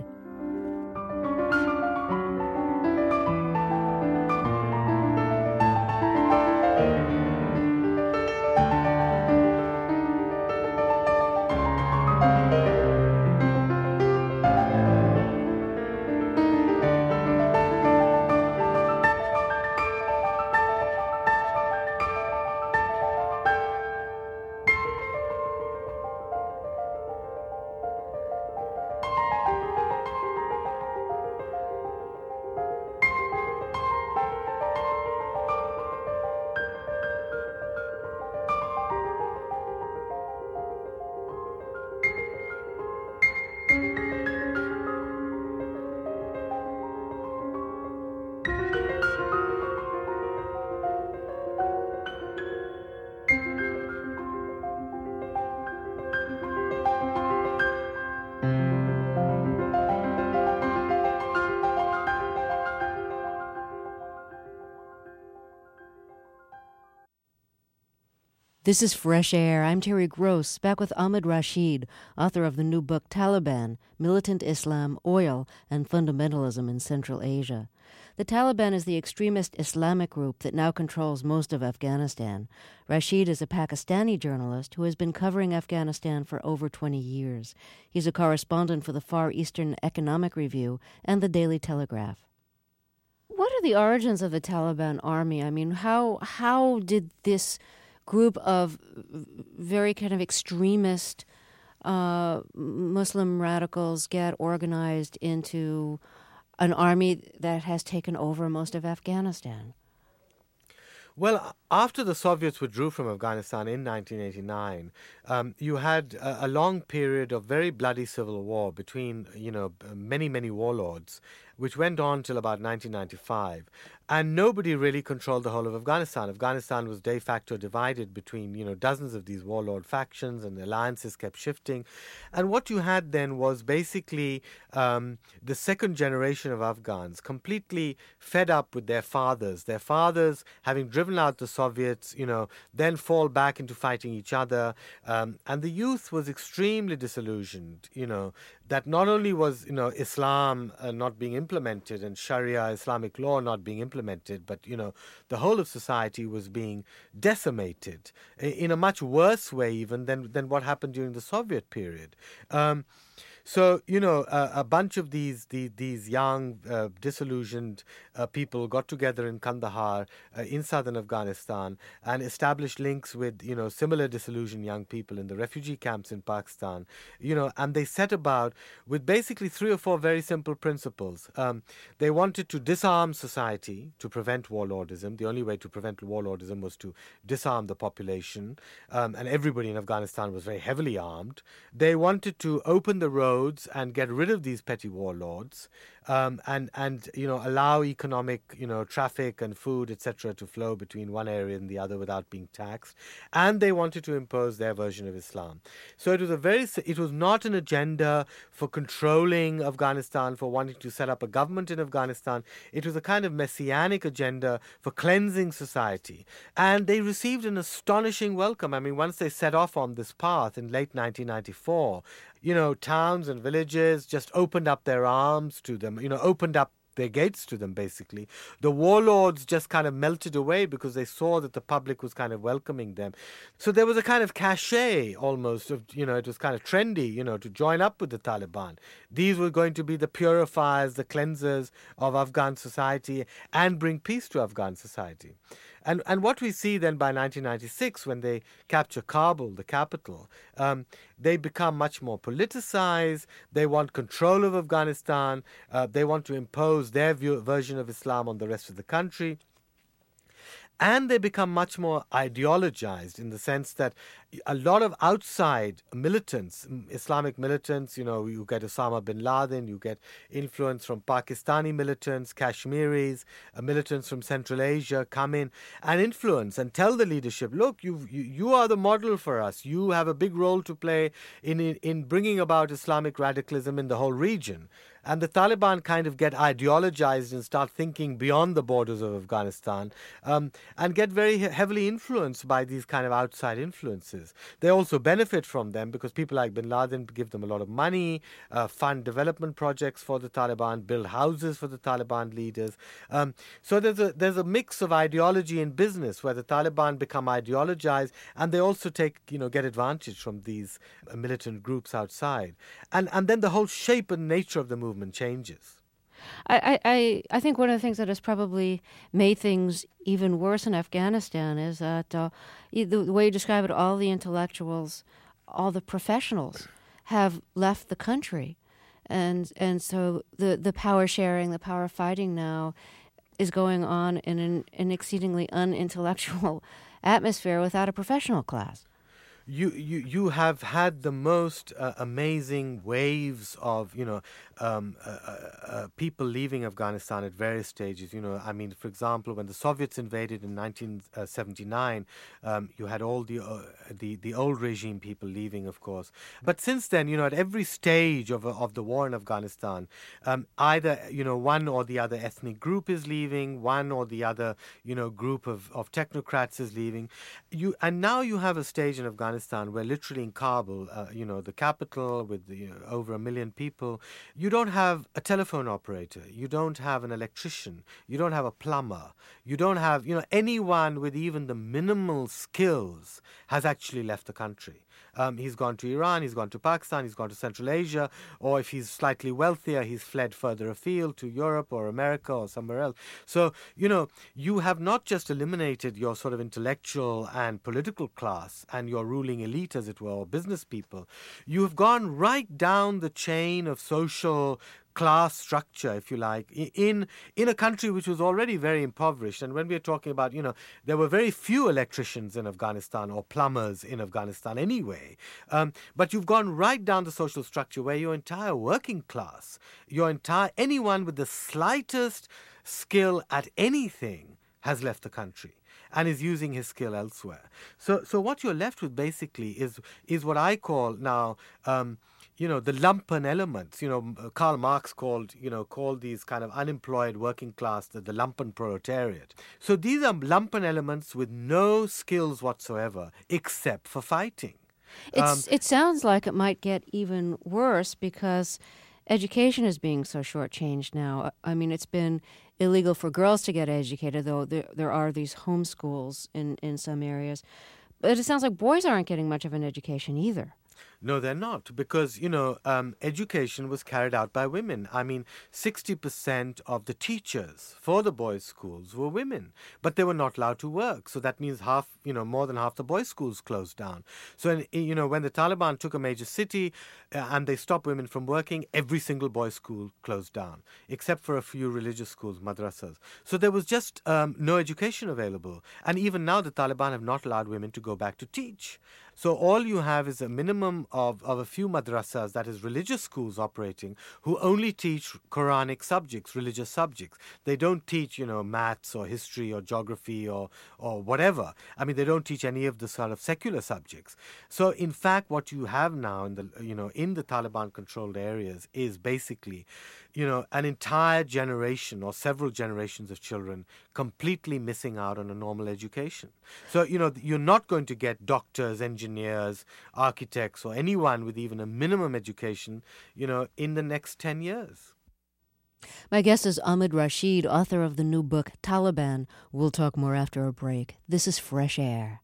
S1: This is Fresh Air. I'm Terry Gross, back with Ahmed Rashid, author of the new book Taliban, Militant Islam, Oil, and Fundamentalism in Central Asia. The Taliban is the extremist Islamic group that now controls most of Afghanistan. Rashid is a Pakistani journalist who has been covering Afghanistan for over twenty years. He's a correspondent for the Far Eastern Economic Review and the Daily Telegraph. What are the origins of the Taliban army? I mean, how how did this group of very kind of extremist uh, Muslim radicals get organized into an army that has taken over most of Afghanistan?
S8: Well, after the Soviets withdrew from Afghanistan in nineteen eighty-nine, um, you had a, a long period of very bloody civil war between, you know, many, many warlords, which went on till about nineteen ninety-five. And nobody really controlled the whole of Afghanistan. Afghanistan was de facto divided between, you know, dozens of these warlord factions, and the alliances kept shifting. And what you had then was basically um, the second generation of Afghans completely fed up with their fathers. Their fathers, having driven out the Soviets, you know, then fall back into fighting each other. Um, and the youth was extremely disillusioned, you know, that not only was, you know, Islam uh, not being implemented and Sharia, Islamic law not being implemented, but, you know, the whole of society was being decimated in a much worse way even than, than what happened during the Soviet period. Um, So, you know, uh, a bunch of these the, these young, uh, disillusioned uh, people got together in Kandahar uh, in southern Afghanistan and established links with, you know, similar disillusioned young people in the refugee camps in Pakistan, you know, and they set about with basically three or four very simple principles. Um, they wanted to disarm society to prevent warlordism. The only way to prevent warlordism was to disarm the population, um, and everybody in Afghanistan was very heavily armed. They wanted to open the road and get rid of these petty warlords, um, and and you know allow economic you know traffic and food et cetera to flow between one area and the other without being taxed. And they wanted to impose their version of Islam. So it was a very it was not an agenda for controlling Afghanistan, for wanting to set up a government in Afghanistan. It was a kind of messianic agenda for cleansing society. And they received an astonishing welcome. I mean, once they set off on this path in late nineteen ninety-four, you know, towns and villages just opened up their arms to them, you know, opened up their gates to them, basically. The warlords just kind of melted away because they saw that the public was kind of welcoming them. So there was a kind of cachet almost of, you know, it was kind of trendy, you know, to join up with the Taliban. These were going to be the purifiers, the cleansers of Afghan society and bring peace to Afghan society. And and what we see then by nineteen ninety-six, when they capture Kabul, the capital, um, they become much more politicized. They want control of Afghanistan. Uh, they want to impose their view, version of Islam on the rest of the country. And they become much more ideologized in the sense that a lot of outside militants, Islamic militants, you know, you get Osama bin Laden, you get influence from Pakistani militants, Kashmiris, uh, militants from Central Asia come in and influence and tell the leadership, look, you you, you are the model for us. You have a big role to play in, in, in bringing about Islamic radicalism in the whole region. and the Taliban kind of get ideologized and start thinking beyond the borders of Afghanistan, um, and get very he- heavily influenced by these kind of outside influences. They also benefit from them because people like bin Laden give them a lot of money, uh, fund development projects for the Taliban, build houses for the Taliban leaders. Um, so there's a there's a mix of ideology and business where the Taliban become ideologized, and they also take you know get advantage from these uh, militant groups outside, and and then the whole shape and nature of the movement changes.
S1: I, I, I think one of the things that has probably made things even worse in Afghanistan is that uh, the, the way you describe it, all the intellectuals, all the professionals have left the country. And and so the, the power sharing, the power fighting now is going on in an, an exceedingly unintellectual atmosphere without a professional class.
S8: You, you you have had the most uh, amazing waves of you know um, uh, uh, people leaving Afghanistan at various stages. You know, I mean, for example, when the Soviets invaded in nineteen seventy-nine, um, you had all the uh, the the old regime people leaving, of course. But since then, you know, at every stage of of the war in Afghanistan, um, either you know one or the other ethnic group is leaving, one or the other you know group of, of technocrats is leaving. You and now you have a stage in Afghanistan where literally in Kabul, uh, you know, the capital with the, you know, over a million people, you don't have a telephone operator, you don't have an electrician, you don't have a plumber, you don't have, you know, anyone with even the minimal skills has actually left the country. Um, he's gone to Iran, he's gone to Pakistan, he's gone to Central Asia, or if he's slightly wealthier, he's fled further afield to Europe or America or somewhere else. So, you know, you have not just eliminated your sort of intellectual and political class and your ruling elite, as it were, or business people. You have gone right down the chain of social class structure, if you like, in in a country which was already very impoverished. And when we are talking about, you know, there were very few electricians in Afghanistan or plumbers in Afghanistan anyway. Um, but you've gone right down the social structure where your entire working class, your entire, anyone with the slightest skill at anything has left the country and is using his skill elsewhere. So so what you're left with basically is is what I call now, um, you know, the lumpen elements. You know, Karl Marx called, you know, called these kind of unemployed working class the, the lumpen proletariat. So these are lumpen elements with no skills whatsoever except for fighting.
S1: It's,
S8: Um,
S1: it sounds like it might get even worse because education is being so shortchanged now. I mean, it's been illegal for girls to get educated, though there, there are these homeschools in, in some areas. But it sounds like boys aren't getting much of an education either.
S8: No, they're not, because, you know, um, education was carried out by women. I mean, sixty percent of the teachers for the boys' schools were women, but they were not allowed to work. So that means half, you know, more than half the boys' schools closed down. So, you know, when the Taliban took a major city uh, and they stopped women from working, every single boys' school closed down, except for a few religious schools, madrasas. So there was just um, no education available. And even now, the Taliban have not allowed women to go back to teach. So all you have is a minimum of, of a few madrasas, that is religious schools operating, who only teach Quranic subjects, religious subjects. They don't teach, you know, maths or history or geography or, or whatever. I mean, they don't teach any of the sort of secular subjects. So in fact, what you have now in the, you know, in the Taliban-controlled areas is basically, you know, an entire generation or several generations of children completely missing out on a normal education. So, you know, you're not going to get doctors, engineers, architects, or anyone with even a minimum education, you know, in the next ten years.
S1: My guest is Ahmed Rashid, author of the new book, Taliban. We'll talk more after a break. This is Fresh Air.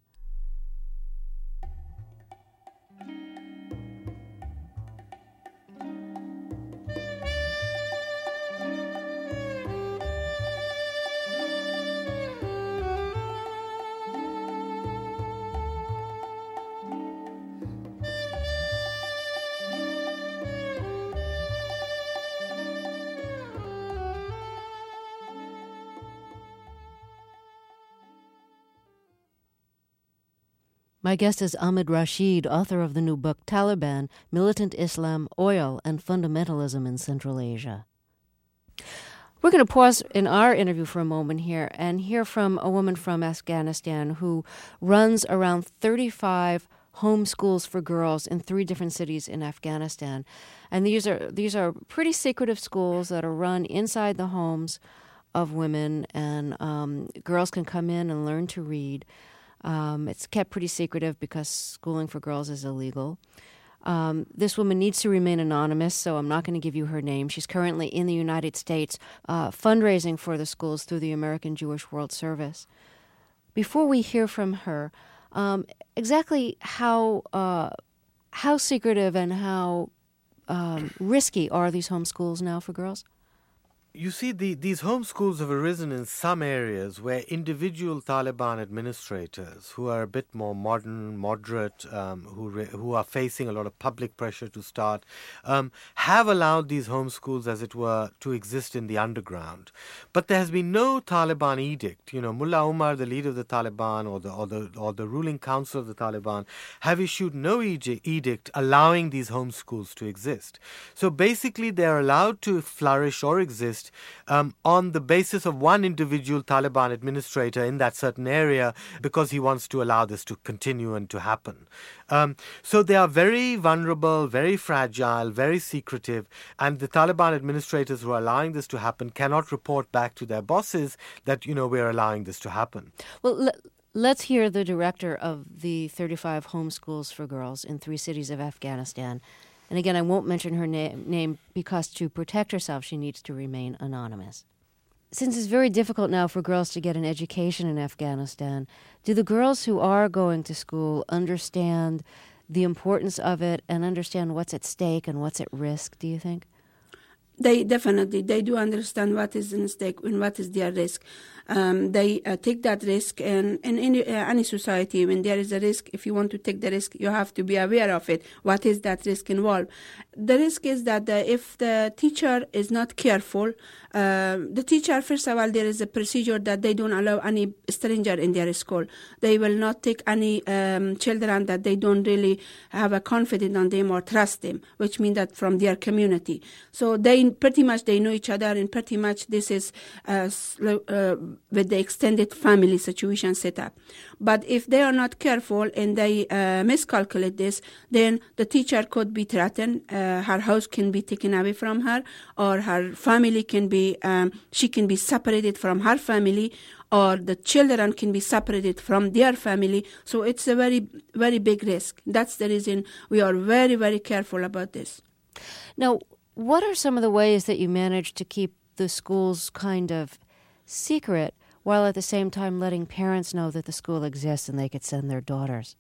S1: My guest is Ahmed Rashid, author of the new book, Taliban, Militant Islam, Oil, and Fundamentalism in Central Asia. We're going to pause in our interview for a moment here and hear from a woman from Afghanistan who runs around thirty-five home schools for girls in three different cities in Afghanistan. And these are these are pretty secretive schools that are run inside the homes of women, and um, girls can come in and learn to read. Um, it's kept pretty secretive because schooling for girls is illegal. Um, this woman needs to remain anonymous, so I'm not going to give you her name. She's currently in the United States uh, fundraising for the schools through the American Jewish World Service. Before we hear from her, um, exactly how uh, how secretive and how um, risky are these homeschools now for girls?
S8: You see, the, these homeschools have arisen in some areas where individual Taliban administrators, who are a bit more modern, moderate, um, who re, who are facing a lot of public pressure to start, um, have allowed these homeschools, as it were, to exist in the underground. But there has been no Taliban edict. You know, Mullah Omar, the leader of the Taliban, or the or the or the ruling council of the Taliban, have issued no edict allowing these homeschools to exist. So basically, they are allowed to flourish or exist Um, on the basis of one individual Taliban administrator in that certain area, because he wants to allow this to continue and to happen. Um, so they are very vulnerable, very fragile, very secretive, and the Taliban administrators who are allowing this to happen cannot report back to their bosses that, you know, we're allowing this to happen.
S1: Well, l- let's hear the director of the thirty-five homeschools for girls in three cities of Afghanistan. And again, I won't mention her na- name because to protect herself, she needs to remain anonymous. Since it's very difficult now for girls to get an education in Afghanistan, do the girls who are going to school understand the importance of it and understand what's at stake and what's at risk, do you think?
S10: They definitely, they do understand what is in stake and what is their risk. Um, they uh, take that risk, and in any, uh, any society, when there is a risk, if you want to take the risk, you have to be aware of it. What is that risk involved? The risk is that uh, if the teacher is not careful, uh, the teacher, first of all, there is a procedure that they don't allow any stranger in their school. They will not take any um, children that they don't really have a confidence on them or trust them, which means that from their community. So they pretty much, they know each other, and pretty much this is uh, uh, with the extended family situation set up. But if they are not careful and they uh, miscalculate this, then the teacher could be threatened. Uh, her house can be taken away from her, or her family can be, um, she can be separated from her family, or the children can be separated from their family. So it's a very, very big risk. That's the reason we are very, very careful about this.
S1: Now, what are some of the ways that you manage to keep the schools kind of secret while at the same time letting parents know that the school exists and they could send their daughters?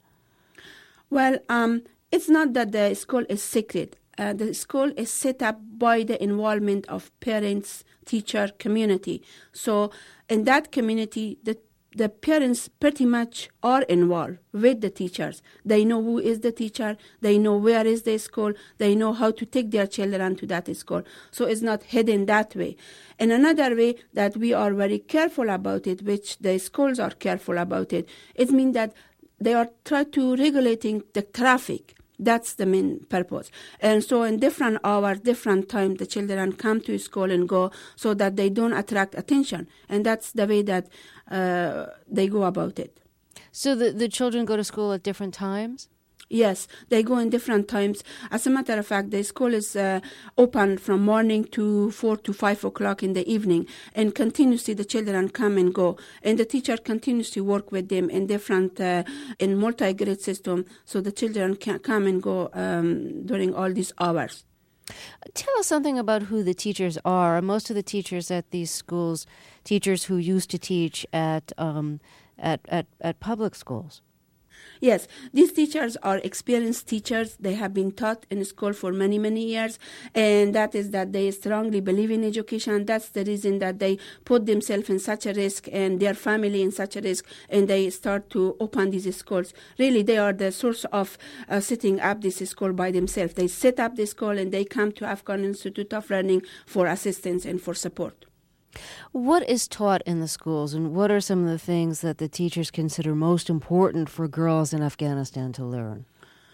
S10: Well, um, it's not that the school is secret. Uh, the school is set up by the involvement of parents, teacher, community. So in that community, the the parents pretty much are involved with the teachers. They know who is the teacher. They know where is the school. They know how to take their children to that school. So it's not hidden that way. And another way that we are very careful about it, which the schools are careful about it, it means that they are trying to regulating the traffic. That's the main purpose. And so in different hours, different time, the children come to school and go so that they don't attract attention. And that's the way that uh, they go about it.
S1: So the, the children go to school at different times?
S10: Yes, they go in different times. As a matter of fact, the school is uh, open from morning to four to five o'clock in the evening, and continuously the children come and go. And the teacher continues to work with them in different, uh, in multi-grade system, so the children can come and go um, during all these hours.
S1: Tell us something about who the teachers are. Most of the teachers at these schools, teachers who used to teach at um, at, at, at public schools.
S10: Yes, these teachers are experienced teachers. They have been taught in school for many, many years, and that is that they strongly believe in education. That's the reason that they put themselves in such a risk and their family in such a risk, and they start to open these schools. Really, they are the source of uh, setting up this school by themselves. They set up the school and they come to Afghan Institute of Learning for assistance and for support.
S1: What is taught in the schools, and what are some of the things that the teachers consider most important for girls in Afghanistan to learn?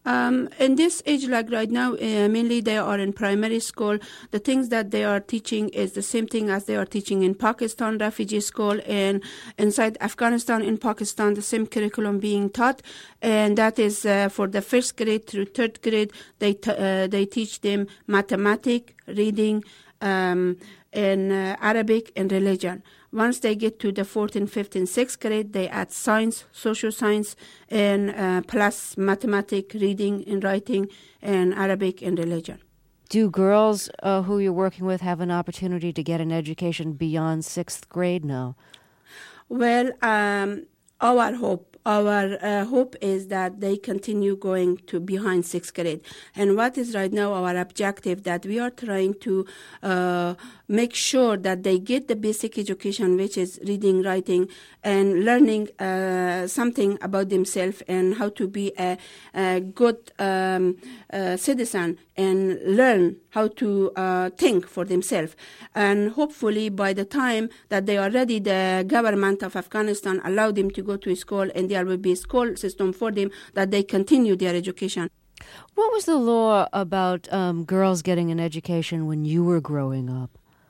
S10: Um, in this age, like right now, uh, mainly they are in primary school. The things that they are teaching is the same thing as they are teaching in Pakistan refugee school, and inside Afghanistan in Pakistan, the same curriculum being taught, and that is uh, for the first grade through third grade. They t- uh, they teach them mathematics, reading, um, and uh, Arabic and religion. Once they get to the fourth and fifth and sixth grade, they add science, social science, and uh, plus mathematics, reading and writing, and Arabic and religion.
S1: Do girls uh, who you're working with have an opportunity to get an education beyond sixth grade now?
S10: Well, um, our hope. Our uh, hope is that they continue going to behind sixth grade. And what is right now our objective, that we are trying to uh, make sure that they get the basic education, which is reading, writing, and learning uh, something about themselves and how to be a, a good um, uh, citizen and learn how to uh, think for themselves. And hopefully by the time that they are ready, the government of Afghanistan allow them to go to school, and there will be a school system for them that they continue their education.
S1: What was the law about um, girls getting an education when you were growing up?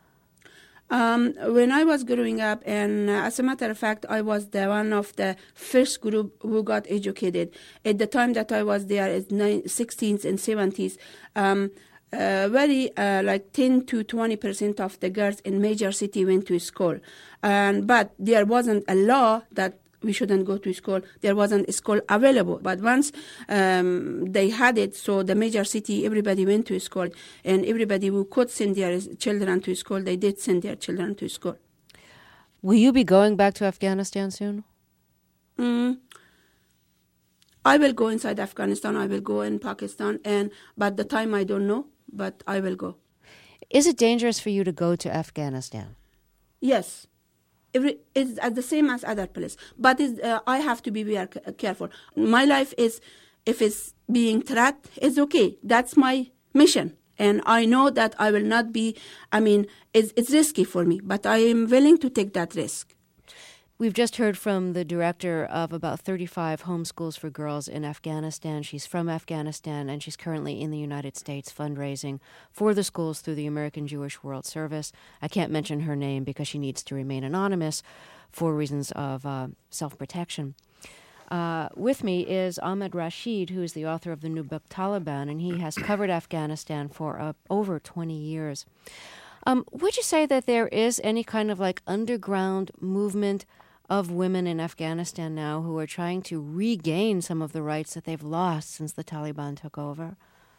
S10: Um, when I was growing up, and uh, as a matter of fact, I was the one of the first group who got educated. At the time that I was there, in the sixties and seventies, um, uh, very uh, like ten to twenty percent of the girls in major city went to school. And but there wasn't a law that we shouldn't go to school. There wasn't a school available. But once um, they had it, so the major city, everybody went to school. And everybody who could send their children to school, they did send their children to school.
S1: Will you be going back to Afghanistan soon?
S10: Mm. I will go inside Afghanistan. I will go in Pakistan. and But the time I don't know, but I will go.
S1: Is it dangerous for you to go to Afghanistan?
S10: Yes. Every, it's the same as other places, but it's, uh, I have to be very careful. My life is, if it's being threatened, it's okay. That's my mission, and I know that I will not be. I mean, it's, it's risky for me, but I am willing to take that risk.
S1: We've just heard from the director of about thirty-five homeschools for girls in Afghanistan. She's from Afghanistan, and she's currently in the United States fundraising for the schools through the American Jewish World Service. I can't mention her name because she needs to remain anonymous for reasons of uh, self-protection. Uh, with me is Ahmed Rashid, who is the author of the new book Taliban, and he has covered Afghanistan for uh, over twenty years. Um, would you say that there is any kind of like underground movement of women in Afghanistan now who are trying to regain some of the rights that they've lost since the Taliban took over?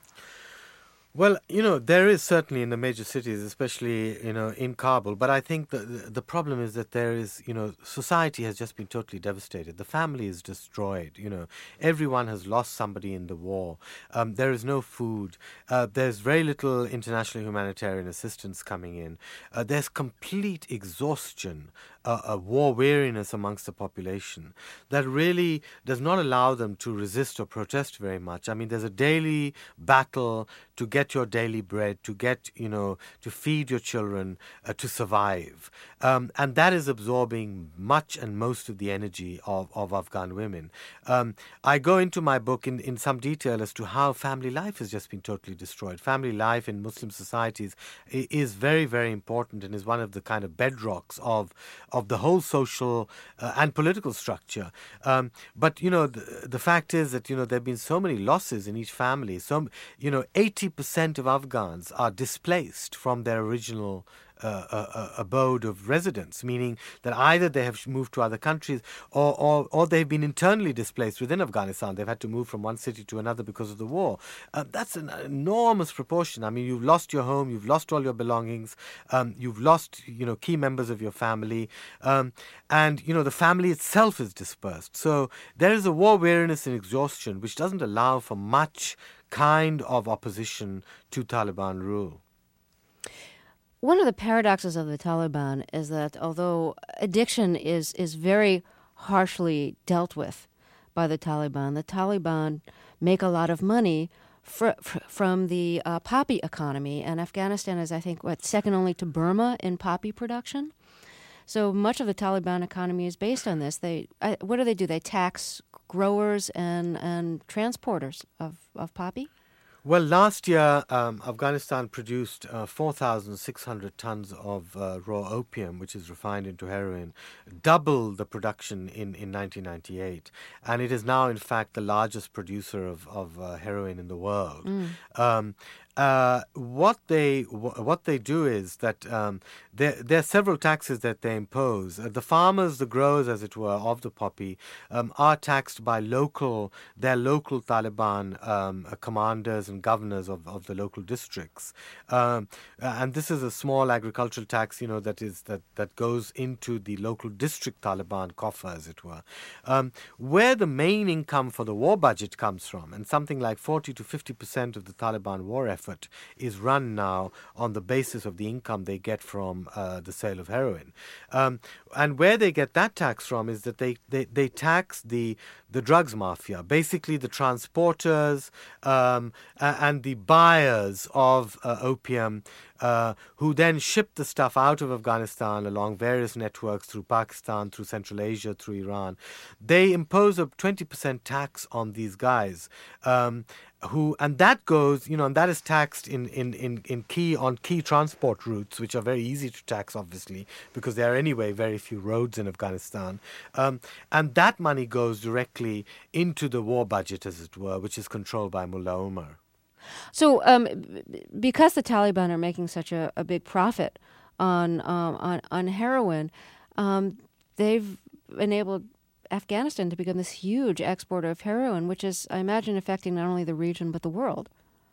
S8: Well, you know, there is certainly in the major cities, especially, you know, in Kabul. But I think the, the problem is that there is, you know, society has just been totally devastated. The family is destroyed, you know. Everyone has lost somebody in the war. Um, there is no food. Uh, there's very little international humanitarian assistance coming in. Uh, there's complete exhaustion, uh, a war weariness amongst the population that really does not allow them to resist or protest very much. I mean, there's a daily battle to get your daily bread, to get, you know, to feed your children, uh, to survive. Um, and that is absorbing much and most of the energy of, of Afghan women. Um, I go into my book in, in some detail as to how family life has just been totally destroyed. Family life in Muslim societies is very, very important and is one of the kind of bedrocks of, of the whole social uh, and political structure. Um, but, you know, the, the fact is that, you know, there have been so many losses in each family. So, you know, eighty percent of Afghans are displaced from their original uh, uh, abode of residence, meaning that either they have moved to other countries or, or, or they've been internally displaced within Afghanistan. They've had to move from one city to another because of the war. Uh, that's an enormous proportion. I mean, you've lost your home, you've lost all your belongings, um, you've lost, you know, key members of your family, um, and, you know, the family itself is dispersed. So there is a war weariness and exhaustion which doesn't allow for much kind of opposition to Taliban rule.
S1: One of the paradoxes of the Taliban is that although addiction is, is very harshly dealt with by the Taliban, the Taliban make a lot of money fr- fr- from the uh, poppy economy, and Afghanistan is, I think, what, second only to Burma in poppy production. So much of the Taliban economy is based on this. They, I, what do they do? They tax growers and, and transporters of, of poppy?
S8: Well, last year, um, Afghanistan produced uh, four thousand six hundred tons of uh, raw opium, which is refined into heroin, double the production in, in nineteen ninety-eight. And it is now, in fact, the largest producer of, of uh, heroin in the world. Mm. Um, Uh, what they w- what they do is that um, there, there are several taxes that they impose. Uh, the farmers, the growers, as it were, of the poppy um, are taxed by local their local Taliban um, uh, commanders and governors of, of the local districts. Um, uh, and this is a small agricultural tax, you know, that is that, that goes into the local district Taliban coffer, as it were. Um, where the main income for the war budget comes from, and something like forty to fifty percent of the Taliban war effort is run now on the basis of the income they get from uh, the sale of heroin. Um, and where they get that tax from is that they, they, they tax the the drugs mafia, basically the transporters um, and the buyers of uh, opium, uh, who then ship the stuff out of Afghanistan along various networks through Pakistan, through Central Asia, through Iran. They impose a twenty percent tax on these guys. Um, Who and that goes, you know, and that is taxed in, in, in, in key on key transport routes, which are very easy to tax, obviously, because there are anyway very few roads in Afghanistan. Um, and that money goes directly into the war budget, as it were, which is controlled by Mullah Omar.
S1: So, um, because the Taliban are making such a, a big profit on um, on on heroin, um, they've enabled Afghanistan to become this huge exporter of heroin, which is, I imagine, affecting not only the region but the world.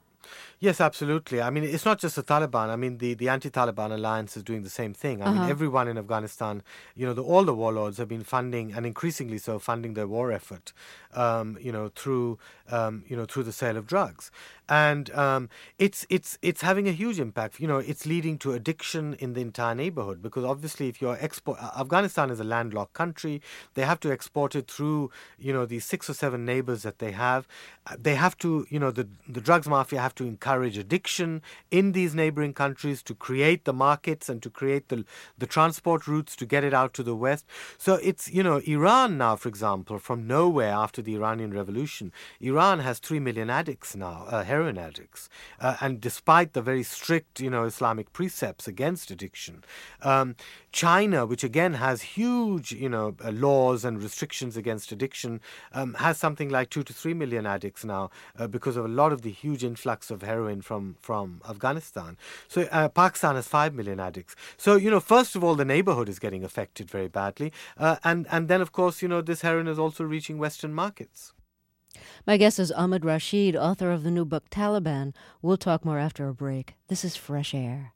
S8: Yes, absolutely. I mean, it's not just the Taliban. I mean, the, the anti-Taliban alliance is doing the same thing. I uh-huh. mean, everyone in Afghanistan, you know, the, all the warlords have been funding, and increasingly so, funding their war effort, um, you know, through, um, you know, through the sale of drugs. And um, it's it's it's having a huge impact. You know, it's leading to addiction in the entire neighborhood, because obviously, if you're export, Afghanistan is a landlocked country. They have to export it through, you know, these six or seven neighbors that they have. They have to, you know, the the drugs mafia have to encourage addiction in these neighboring countries to create the markets and to create the the transport routes to get it out to the West. So it's, you know, Iran now, for example, from nowhere after the Iranian Revolution, Iran has three million addicts now, uh, heroin addicts, uh, and despite the very strict, you know, Islamic precepts against addiction. Um, China, which again has huge, you know, uh, laws and restrictions against addiction, um, has something like two to three million addicts now uh, because of a lot of the huge influx of heroin from, from Afghanistan. So uh, Pakistan has five million addicts. So, you know, first of all, the neighborhood is getting affected very badly. Uh, and, and then, of course, you know, this heroin is also reaching Western markets.
S1: My guest is Ahmed Rashid, author of the new book Taliban. We'll talk more after a break. This is Fresh Air.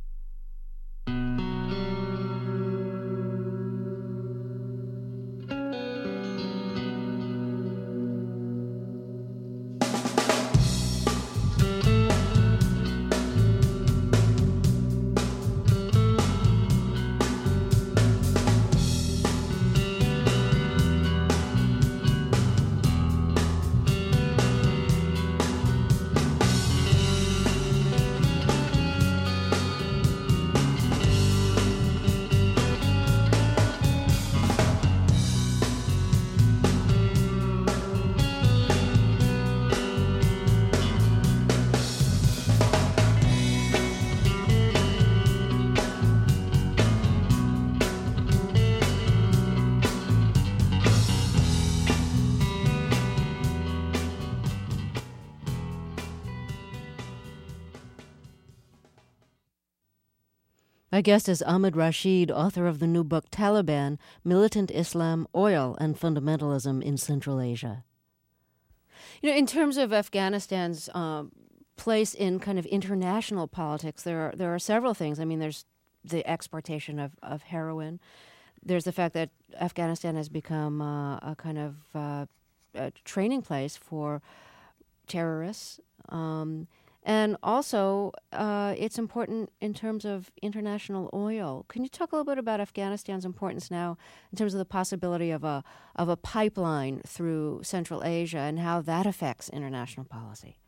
S1: My guest is Ahmed Rashid, author of the new book Taliban, Militant Islam, Oil, and Fundamentalism in Central Asia. You know, in terms of Afghanistan's um, place in kind of international politics, there are, there are several things. I mean, there's the exportation of, of heroin. There's the fact that Afghanistan has become uh, a kind of uh, a training place for terrorists. Um, And also, uh, it's important in terms of international oil. Can you talk a little bit about Afghanistan's importance now in terms of the possibility of a of a pipeline through Central Asia and how that affects international policy?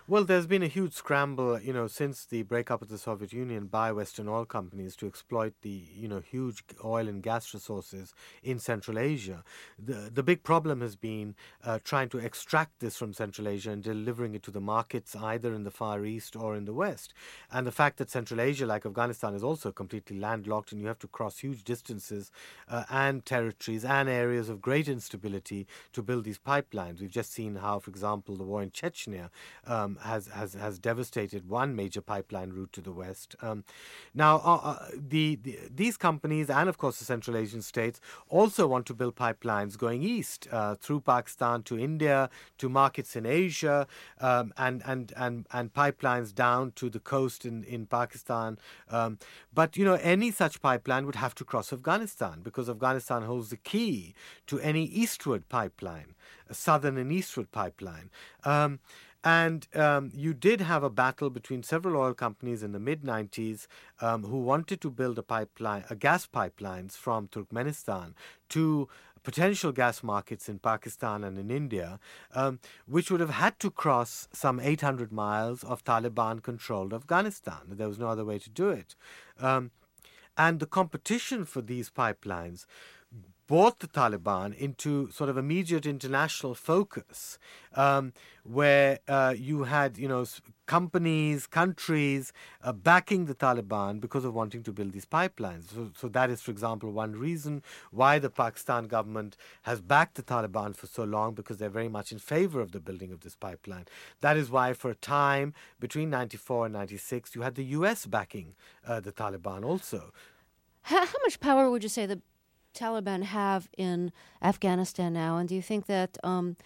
S8: Well, there's been a huge scramble, you know, since the breakup of the Soviet Union by Western oil companies to exploit the, you know, huge oil and gas resources in Central Asia. The the big problem has been uh, trying to extract this from Central Asia and delivering it to the markets either in the Far East or in the West. And the fact that Central Asia, like Afghanistan, is also completely landlocked and you have to cross huge distances uh, and territories and areas of great instability to build these pipelines. We've just seen how, for example, the war in Chechnya um, has, has has devastated one major pipeline route to the west. Um, now, uh, uh, the, the these companies and, of course, the Central Asian states also want to build pipelines going east uh, through Pakistan to India, to markets in Asia, um, and, and, and, and pipelines down to the coast in, in Pakistan. Um, but, you know, any such pipeline would have to cross Afghanistan because Afghanistan holds the key to any eastward pipeline, a southern and eastward pipeline. Um, And um, you did have a battle between several oil companies in the mid nineties um, who wanted to build a pipeline, a gas pipelines from Turkmenistan to potential gas markets in Pakistan and in India, um, which would have had to cross some eight hundred miles of Taliban-controlled Afghanistan. There was no other way to do it. Um, and the competition for these pipelines brought the Taliban into sort of immediate international focus, um, where uh, you had, you know, companies, countries uh, backing the Taliban because of wanting to build these pipelines. So, so that is, for example, one reason why the Pakistan government has backed the Taliban for so long, because they're very much in favor of the building of this pipeline. That is why, for a time, between ninety-four and ninety-six, you had the U S backing uh, the Taliban also.
S1: How, how much power would you say the Taliban have in Afghanistan now, and do you think that um,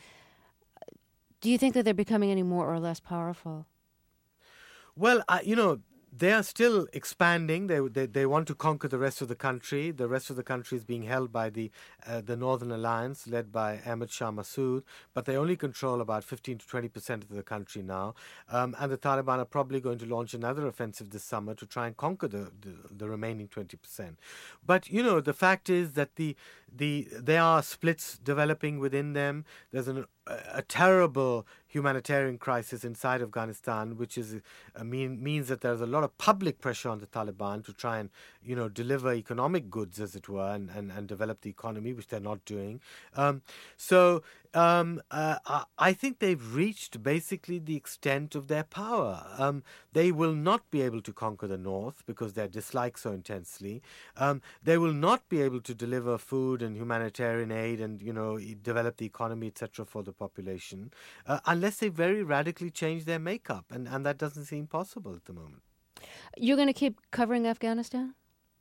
S1: do you think that they're becoming any more or less powerful?
S8: Well, I, you know, they are still expanding. They, they they want to conquer the rest of the country. The rest of the country is being held by the uh, the Northern Alliance, led by Ahmad Shah Massoud, but they only control about fifteen to twenty percent of the country now. Um, and the Taliban are probably going to launch another offensive this summer to try and conquer the, the, the remaining twenty percent. But, you know, the fact is that the the there are splits developing within them. There's an a terrible humanitarian crisis inside Afghanistan, which is uh, mean, means that there's a lot of public pressure on the Taliban to try and, you know, deliver economic goods, as it were, and, and, and develop the economy, which they're not doing. Um, so um, uh, I think they've reached basically the extent of their power. Um, they will not be able to conquer the north because they're disliked so intensely. Um, they will not be able to deliver food and humanitarian aid and, you know, develop the economy, et cetera, for the population, uh, unless they very radically change their makeup, and, and that doesn't seem possible at the moment.
S1: You're going to keep covering Afghanistan?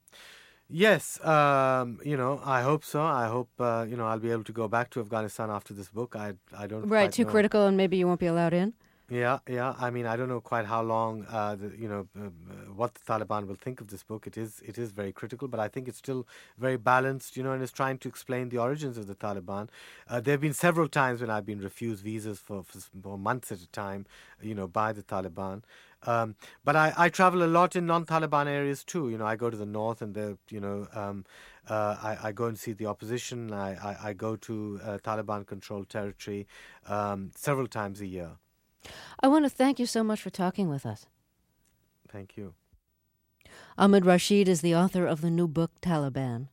S8: Yes, um, you know, I hope so. I hope, uh, you know, I'll be able to go back to Afghanistan after this book. I, I don't
S1: Right,
S8: quite
S1: too
S8: know.
S1: critical and maybe you won't be allowed in?
S8: Yeah, yeah. I mean, I don't know quite how long, uh, the, you know, uh, what the Taliban will think of this book. It is, it is very critical, but I think it's still very balanced, you know, and is trying to explain the origins of the Taliban. Uh, there have been several times when I've been refused visas for, for, for months at a time, you know, by the Taliban. Um, but I, I travel a lot in non-Taliban areas too. You know, I go to the north, and the, you know, um, uh, I, I go and see the opposition. I, I, I go to uh, Taliban-controlled territory um, several times a year.
S1: I want to thank you so much for talking with us.
S8: Thank you.
S1: Ahmed Rashid is the author of the new book, Taliban.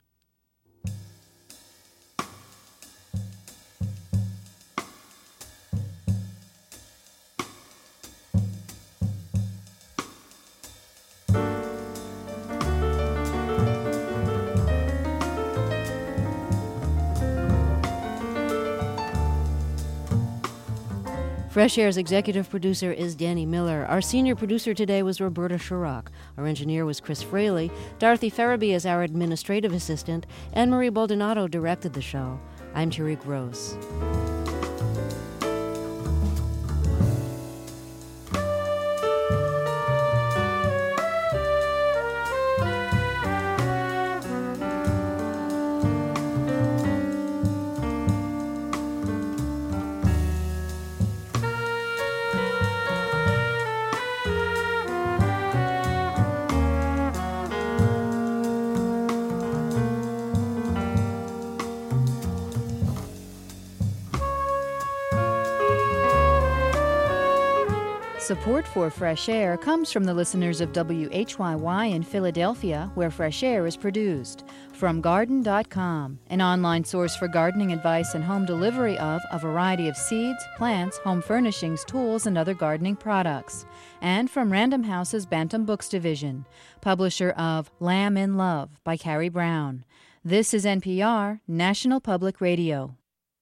S1: Fresh Air's executive producer is Danny Miller. Our senior producer today was Roberta Shirok. Our engineer was Chris Fraley. Dorothy Farabee is our administrative assistant. Anne-Marie Baldonado directed the show. I'm Tariq Rose.
S9: Support for Fresh Air comes from the listeners of W H Y Y in Philadelphia, where Fresh Air is produced. From garden dot com, an online source for gardening advice and home delivery of a variety of seeds, plants, home furnishings, tools, and other gardening products. And from Random House's Bantam Books division, publisher of Lamb in Love by Carrie Brown. This is N P R, National Public Radio.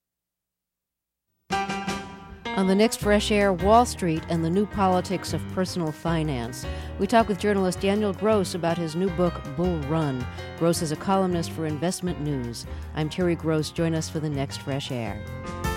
S1: On the next Fresh Air, Wall Street and the new politics of personal finance. We talk with journalist Daniel Gross about his new book, Bull Run. Gross is a columnist for Investment News. I'm Terry Gross. Join us for the next Fresh Air.